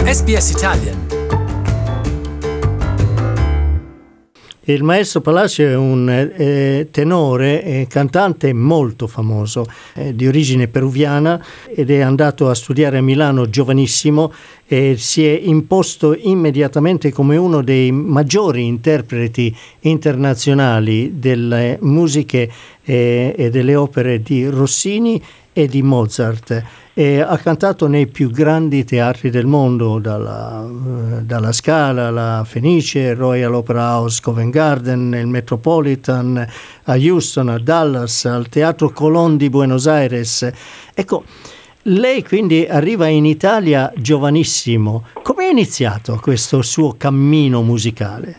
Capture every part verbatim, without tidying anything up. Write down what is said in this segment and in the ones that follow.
S B S Italian. Il maestro Palacio è un eh, tenore e cantante molto famoso, eh, di origine peruviana, ed è andato a studiare a Milano giovanissimo e si è imposto immediatamente come uno dei maggiori interpreti internazionali delle musiche eh, e delle opere di Rossini e di Mozart. E ha cantato nei più grandi teatri del mondo, dalla, eh, dalla Scala alla Fenice, Royal Opera House, Covent Garden, il Metropolitan, a Houston, a Dallas, al Teatro Colón di Buenos Aires. Ecco, lei quindi arriva in Italia giovanissimo. Come è iniziato questo suo cammino musicale?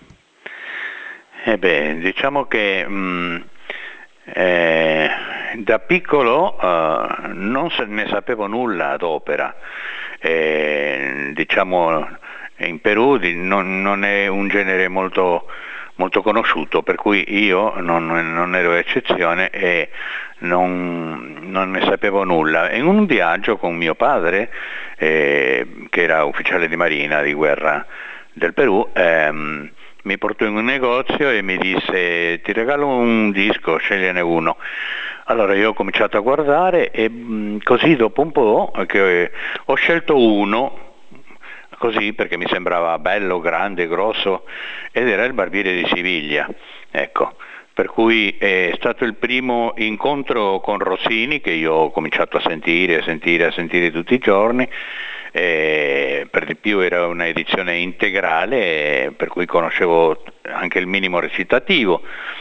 Eh beh, diciamo che mh, eh, da piccolo uh, non se ne sapevo nulla d'opera. Eh, diciamo in Perù non, non è un genere molto, molto conosciuto, per cui io non, non ero eccezione e non, non ne sapevo nulla. In un viaggio con mio padre, eh, che era ufficiale di marina di guerra del Perù, ehm, mi portò in un negozio e mi disse: ti regalo un disco, scegliene uno. Allora io ho cominciato a guardare e mh, così dopo un po' che ho scelto uno, così perché mi sembrava bello, grande, grosso, ed era il Barbiere di Siviglia, ecco. Per cui è stato il primo incontro con Rossini che io ho cominciato a sentire, a sentire, a sentire tutti i giorni. E per di più era una edizione integrale, per cui conoscevo anche il minimo recitativo.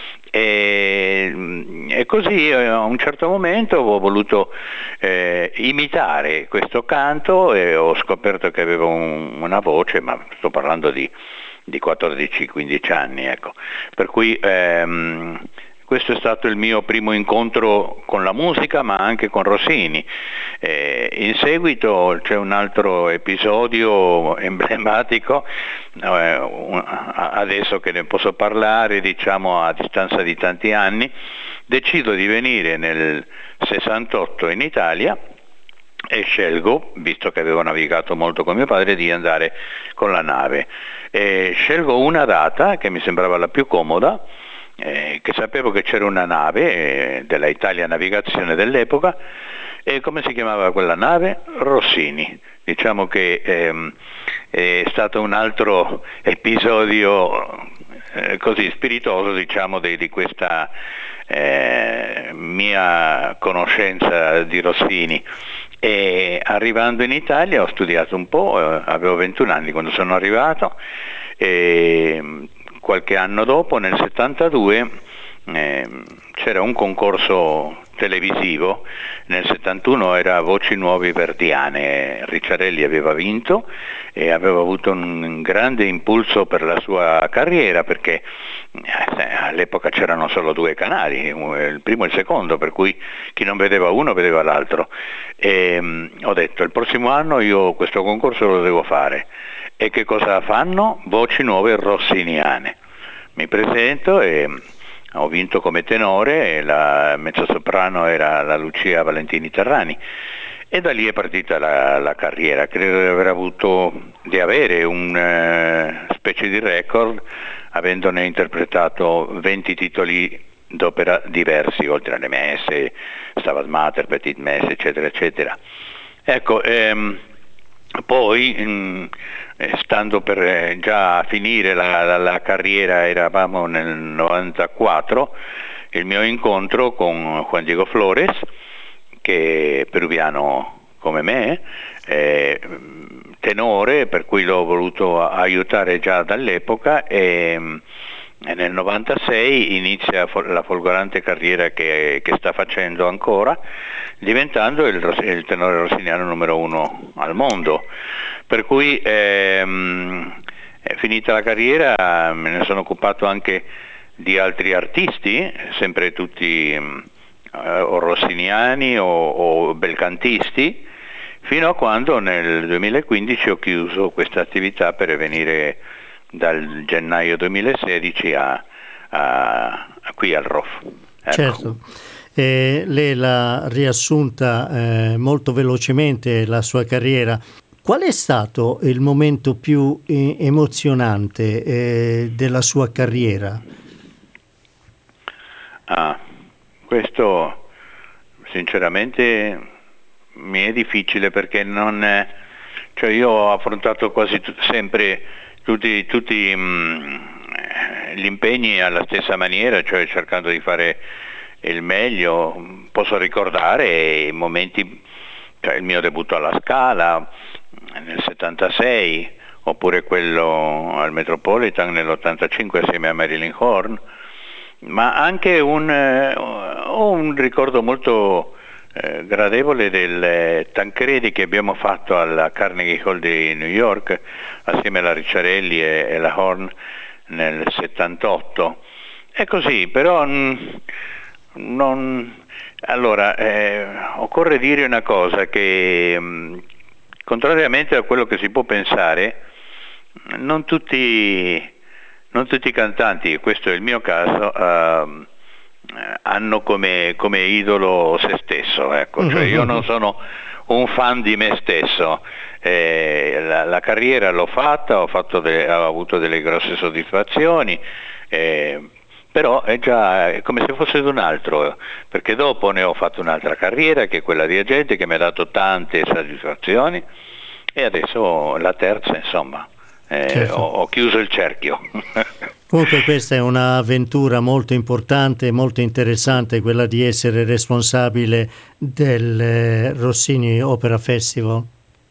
E, e così a un certo momento ho voluto eh, imitare questo canto e ho scoperto che avevo un, una voce, ma sto parlando di, di quattordici quindici anni, ecco. Per cui ehm, questo è stato il mio primo incontro con la musica, ma anche con Rossini. Eh, in seguito c'è un altro episodio emblematico, eh, un, adesso che ne posso parlare, diciamo a distanza di tanti anni, decido di venire nel sessantotto in Italia e scelgo, visto che avevo navigato molto con mio padre, di andare con la nave. E scelgo una data che mi sembrava la più comoda, Eh, che sapevo che c'era una nave eh, della Italia Navigazione dell'epoca. E come si chiamava quella nave? Rossini. Diciamo che ehm, è stato un altro episodio eh, così spiritoso, diciamo, di, di questa eh, mia conoscenza di Rossini. E arrivando in Italia ho studiato un po', eh, avevo ventuno anni quando sono arrivato, e qualche anno dopo, nel settantadue, eh, c'era un concorso televisivo, nel settantuno era Voci Nuove Verdiane, Ricciarelli aveva vinto e aveva avuto un grande impulso per la sua carriera, perché eh, all'epoca c'erano solo due canali, il primo e il secondo, per cui chi non vedeva uno vedeva l'altro. E mh, ho detto: il prossimo anno io questo concorso lo devo fare. E che cosa fanno? Voci Nuove Rossiniane. Mi presento e ho vinto come tenore, e la mezzosoprano era la Lucia Valentini Terrani, e da lì è partita la, la carriera. Credo di aver avuto, di avere una uh, specie di record, avendone interpretato venti titoli d'opera diversi, oltre alle messe, Stabat Mater, Petit Messe, eccetera, eccetera. Ecco, ehm, poi mh, stando per eh, già finire la, la, la carriera, eravamo nel novantaquattro, il mio incontro con Juan Diego Flores, che è peruviano come me, eh, tenore, per cui l'ho voluto aiutare già dall'epoca, e E nel novantasei inizia la folgorante carriera che, che sta facendo ancora, diventando il, il tenore rossiniano numero uno al mondo. Per cui ehm, è finita la carriera, me ne sono occupato anche di altri artisti, sempre tutti eh, o rossiniani o, o belcantisti, fino a quando nel duemilaquindici ho chiuso questa attività per venire dal gennaio duemilasedici a, a, a qui al R O F. Ecco. Certo, eh, lei l'ha riassunta eh, molto velocemente la sua carriera. Qual è stato il momento più eh, emozionante eh, della sua carriera? Ah, questo sinceramente mi è difficile, perché non è, cioè io ho affrontato quasi t- sempre tutti, tutti mh, gli impegni alla stessa maniera, cioè cercando di fare il meglio. Posso ricordare i momenti, cioè il mio debutto alla Scala nel settantasei, oppure quello al Metropolitan nell'ottantacinque assieme a Marilyn Horne, ma anche un, eh, ho un ricordo molto eh, gradevole del eh, Tancredi che abbiamo fatto alla Carnegie Hall di New York assieme alla Ricciarelli e, e la Horne nel settantotto. È così, però mh, non... Allora, eh, occorre dire una cosa, che mh, contrariamente a quello che si può pensare, non tutti, non tutti i cantanti, questo è il mio caso, uh, hanno come, come idolo se stesso, ecco. Cioè io non sono un fan di me stesso, eh, la, la carriera l'ho fatta, ho, fatto de, ho avuto delle grosse soddisfazioni, eh, però è già è come se fosse di un altro, perché dopo ne ho fatto un'altra carriera che è quella di agente, che mi ha dato tante soddisfazioni, e adesso la terza, insomma, eh, certo. ho, ho chiuso il cerchio. Comunque questa è un'avventura molto importante, molto interessante, quella di essere responsabile del Rossini Opera Festival.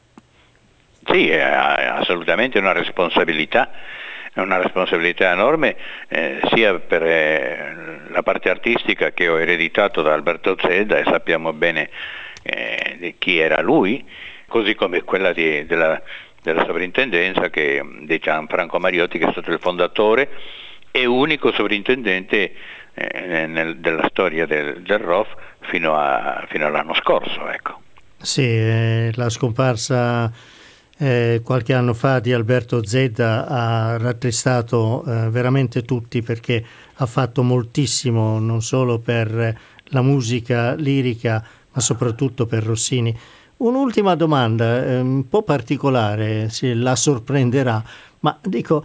Sì, è assolutamente una responsabilità. È una responsabilità enorme, eh, sia per eh, la parte artistica che ho ereditato da Alberto Zedda, e sappiamo bene eh, di chi era lui, così come quella di, della, della sovrintendenza che, di Gianfranco Mariotti, che è stato il fondatore e unico sovrintendente eh, nel, della storia del, del R O F fino, a, fino all'anno scorso. Ecco. Sì, eh, la scomparsa Eh, qualche anno fa di Alberto Zedda ha rattristato eh, veramente tutti, perché ha fatto moltissimo non solo per la musica lirica ma soprattutto per Rossini. Un'ultima domanda eh, un po' particolare, se la sorprenderà, ma dico,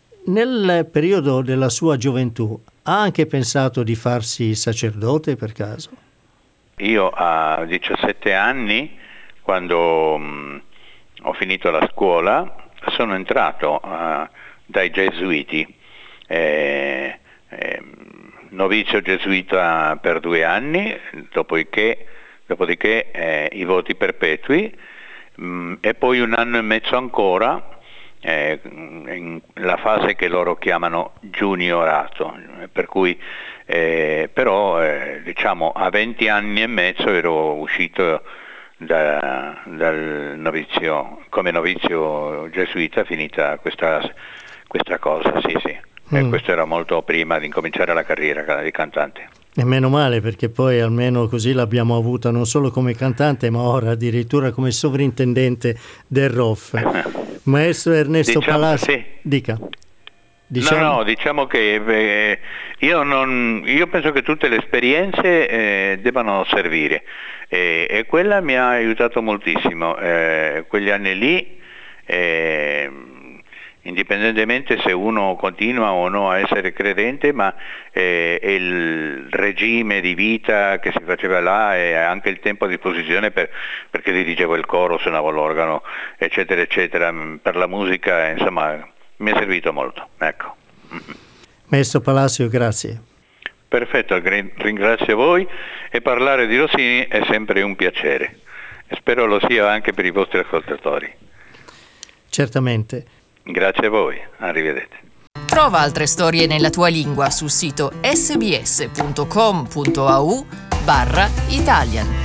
nel periodo della sua gioventù ha anche pensato di farsi sacerdote per caso? Io a diciassette anni, quando mh, ho finito la scuola, sono entrato uh, dai gesuiti, eh, eh, novizio gesuita per due anni, dopodiché, dopodiché eh, i voti perpetui, mh, e poi un anno e mezzo ancora, eh, in la fase che loro chiamano giuniorato, per cui eh, però eh, diciamo a venti anni e mezzo ero uscito Da, dal novizio, come novizio gesuita, finita questa, questa cosa, sì sì, mm. E questo era molto prima di incominciare la carriera di cantante. E meno male, perché poi almeno così l'abbiamo avuta non solo come cantante, ma ora addirittura come sovrintendente del R O F. Maestro Ernesto diciamo, Palazzi, sì. dica. Diciamo... No, no, diciamo che eh, io, non, io penso che tutte le esperienze eh, debbano servire, eh, e quella mi ha aiutato moltissimo, eh, quegli anni lì, eh, indipendentemente se uno continua o no a essere credente, ma eh, il regime di vita che si faceva là e anche il tempo a disposizione per, perché dirigevo il coro, suonavo l'organo, eccetera, eccetera, per la musica, insomma... mi è servito molto, ecco. Maestro Palacio, grazie. Perfetto, ringrazio voi, e parlare di Rossini è sempre un piacere. Spero lo sia anche per i vostri ascoltatori. Certamente. Grazie a voi, arrivederci. Trova altre storie nella tua lingua sul sito sbs punto com punto a u barra Italian.